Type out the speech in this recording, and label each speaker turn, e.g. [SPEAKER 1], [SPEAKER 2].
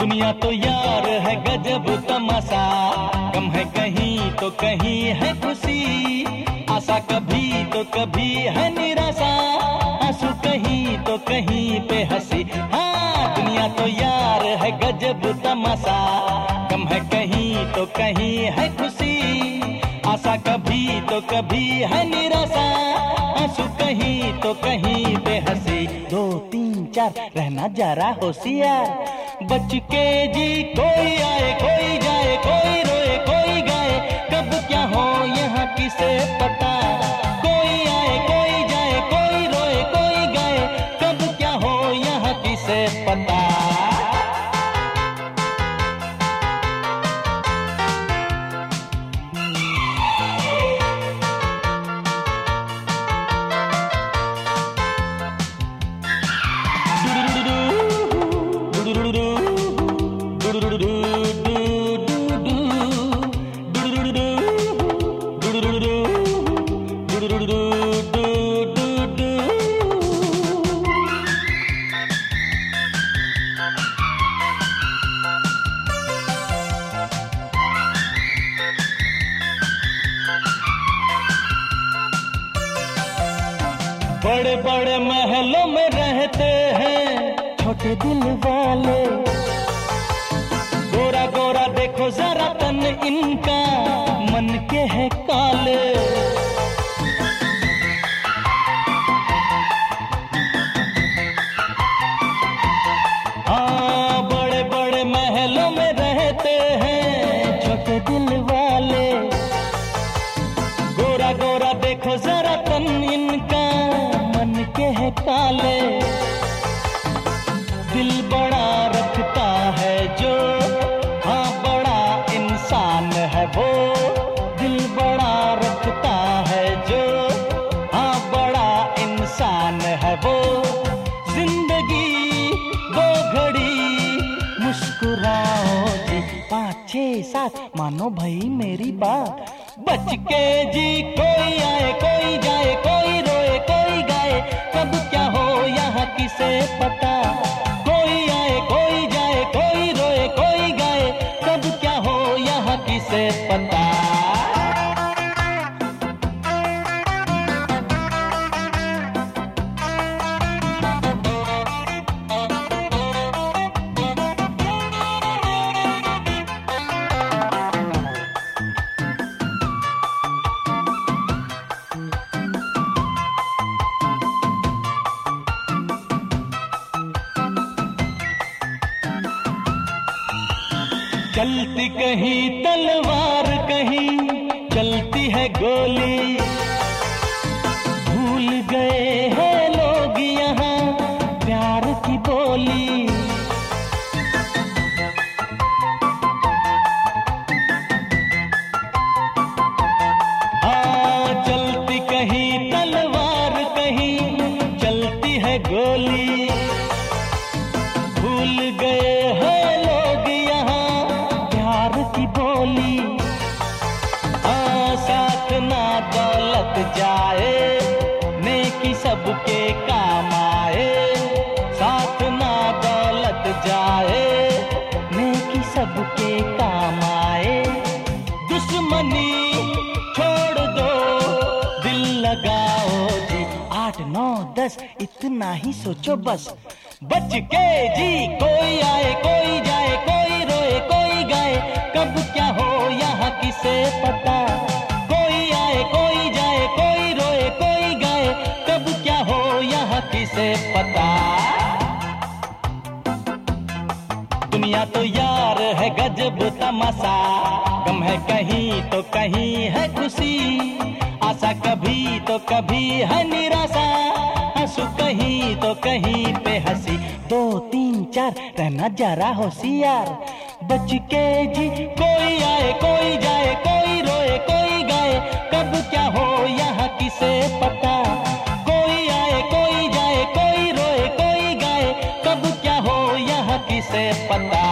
[SPEAKER 1] दुनिया तो यार है गजब तमाशा, गम है कहीं तो कहीं है खुशी, आशा कभी तो कभी है निराशा, आंसू कहीं तो कहीं पे हंसी। हाँ, दुनिया तो यार है गजब तमाशा, गम है कहीं तो कहीं है खुशी, आशा कभी तो कभी है निराशा, आंसू कहीं तो कहीं पे हंसी। 2 3 4 रहना जरा होशियार, बच के जी कोई आए कोई जाए, कोई रोए कोई गाए, कब क्या हो यहाँ किसे पता। कोई आए कोई जाए, कोई रोए कोई गाए, कब क्या हो यहाँ किसे पता। बड़े बड़े महलों में रहते हैं छोटे दिल वाले, गोरा गोरा देखो जरा तन इनका, मन के है काले। हाँ, बड़े बड़े महलों में रहते हैं छोटे दिल वाले, गोरा गोरा देखो जरा तन इनका, मन के है काले। दिल बड़ा रखता है जो, हाँ बड़ा इंसान है वो, दिल बड़ा रखता है जो, हाँ बड़ा इंसान है वो। जिंदगी वो घड़ी मुस्कुराओ जी, 5 6 7 मानो भाई मेरी बात, बच के जी कोई आए कोई जाए, कोई रोए कोई गाए, कब क्या हो यहाँ किसे पता। कोई आए कोई जाए, कोई रोए कोई गाए, कब क्या हो यहाँ किसे पता। चलती कहीं तलवार कहीं चलती है गोली, भूल गए हैं लोग यहाँ प्यार की बोली। हाँ, चलती कहीं तलवार कहीं चलती है गोली, भूल गए हैं लोग यहाँ की बोली। साथ ना दौलत जाए, नेकी सबके काम आए, साथ ना दौलत जाए, नेकी सबके काम आए। दुश्मनी छोड़ दो, दिल लगाओ जी, 8 9 10 इतना ही सोचो बस, बच के जी कोई आए कोई जाए, कोई रोए कोई गाए, कब क्या हो यहाँ किसे पता। कोई आए कोई जाए, कोई रोए कोई गाए, कब क्या हो यहाँ किसे पता। दुनिया तो यार है गजब तमाशा, गम है कहीं तो कहीं है खुशी, आशा कभी तो कभी है निराशा, आंसू कहीं तो कहीं पे हंसी। 2 3 4 रहना जरा होशियार, बच के जी कोई आए कोई जाए, कोई रोए कोई गाए, कब क्या हो यहाँ किसे पता। कोई आए कोई जाए, कोई रोए कोई गाए, कब क्या हो यहाँ किसे पता।